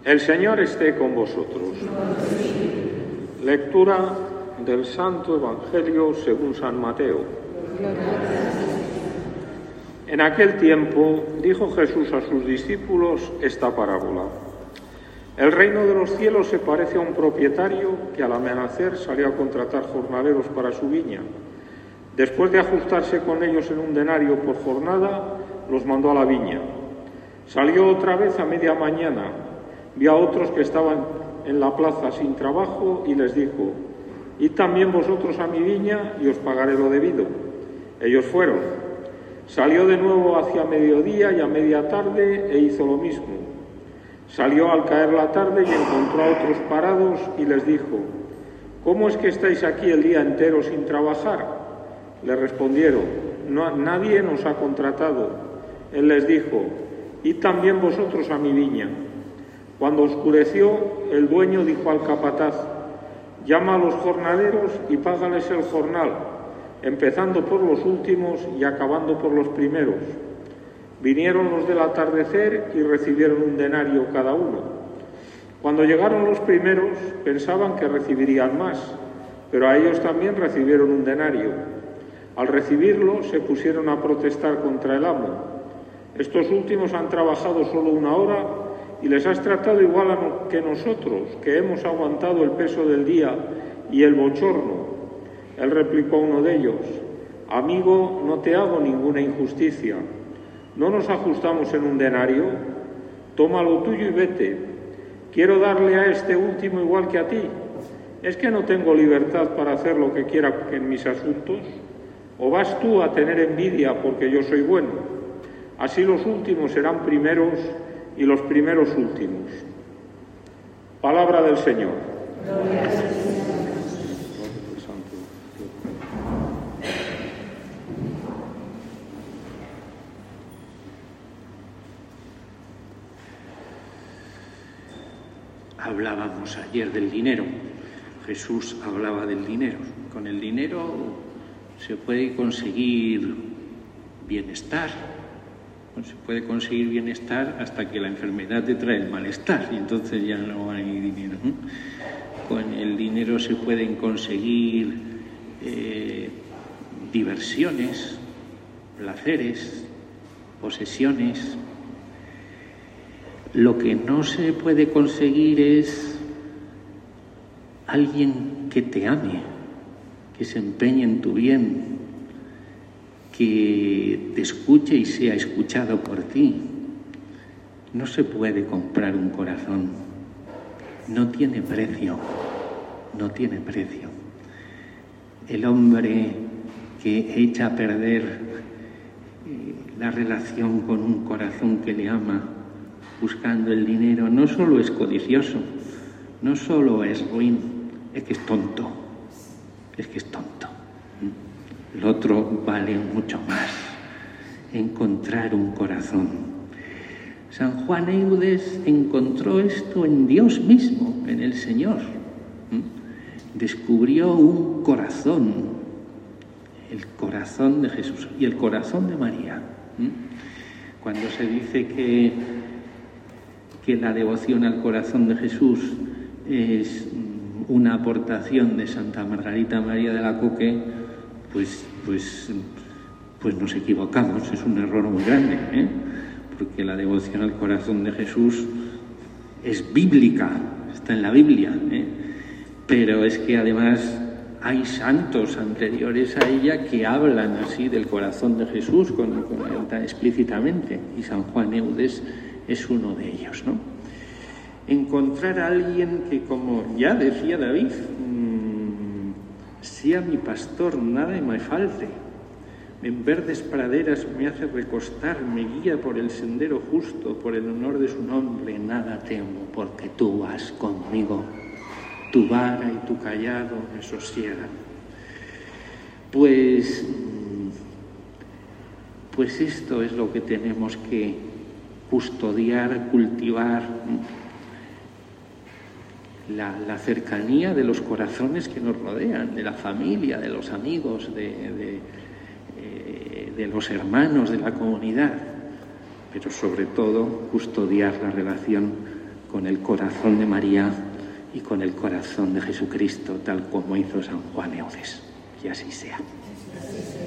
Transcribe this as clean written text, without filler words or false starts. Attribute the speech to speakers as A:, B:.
A: El Señor esté con vosotros. Lectura del Santo Evangelio según San Mateo. En aquel tiempo dijo Jesús a sus discípulos esta parábola. El reino de los cielos se parece a un propietario que al amanecer salió a contratar jornaleros para su viña. Después de ajustarse con ellos en un denario por jornada, los mandó a la viña. Salió otra vez a media mañana, vio a otros que estaban en la plaza sin trabajo y les dijo: «Id también vosotros a mi viña y os pagaré lo debido». Ellos fueron. Salió de nuevo hacia mediodía y a media tarde e hizo lo mismo. Salió al caer la tarde y encontró a otros parados y les dijo: «¿Cómo es que estáis aquí el día entero sin trabajar?». Le respondieron: «Nadie nos ha contratado». Él les dijo: «Id también vosotros a mi viña». Cuando oscureció, el dueño dijo al capataz: «Llama a los jornaleros y págales el jornal, empezando por los últimos y acabando por los primeros». Vinieron los del atardecer y recibieron un denario cada uno. Cuando llegaron los primeros, pensaban que recibirían más, pero a ellos también recibieron un denario. Al recibirlo, se pusieron a protestar contra el amo: «Estos últimos han trabajado solo 1 hora y les has tratado igual que nosotros, que hemos aguantado el peso del día y el bochorno». Él replicó a uno de ellos: «Amigo, no te hago ninguna injusticia. ¿No nos ajustamos en un denario? Toma lo tuyo y vete. ¿Quiero darle a este último igual que a ti? ¿Es que no tengo libertad para hacer lo que quiera en mis asuntos? ¿O vas tú a tener envidia porque yo soy bueno? Así los últimos serán primeros y los primeros últimos». Palabra del Señor.
B: Gloria al Señor. Hablábamos ayer del dinero. Jesús hablaba del dinero. Con el dinero se puede conseguir bienestar. Se puede conseguir bienestar hasta que la enfermedad te trae el malestar y entonces ya no hay dinero. Con el dinero se pueden conseguir diversiones, placeres, posesiones. Lo que no se puede conseguir es alguien que te ame, que se empeñe en tu bien, que te escuche y sea escuchado por ti. No se puede comprar un corazón. No tiene precio. No tiene precio. El hombre que echa a perder la relación con un corazón que le ama buscando el dinero no solo es codicioso, no solo es ruin, es que es tonto. Es que es tonto. El otro vale mucho más. Encontrar un corazón. San Juan Eudes encontró esto en Dios mismo, en el Señor. Descubrió un corazón, el corazón de Jesús y el corazón de María. Cuando se dice que la devoción al corazón de Jesús es una aportación de Santa Margarita María de Alacoque, pues nos equivocamos, es un error muy grande, porque la devoción al corazón de Jesús es bíblica, está en la Biblia, pero es que además hay santos anteriores a ella que hablan así del corazón de Jesús tan explícitamente, y San Juan Eudes es uno de ellos, ¿no? Encontrar a alguien que, como ya decía David, sea mi pastor, nada me falte. En verdes praderas me hace recostar, me guía por el sendero justo, por el honor de su nombre. Nada temo, porque tú vas conmigo. Tu vara y tu cayado me sosiegan. Pues esto es lo que tenemos que custodiar, cultivar. La cercanía de los corazones que nos rodean, de la familia, de los amigos, de los hermanos, de la comunidad, pero sobre todo custodiar la relación con el corazón de María y con el corazón de Jesucristo, tal como hizo San Juan Eudes. Y así sea.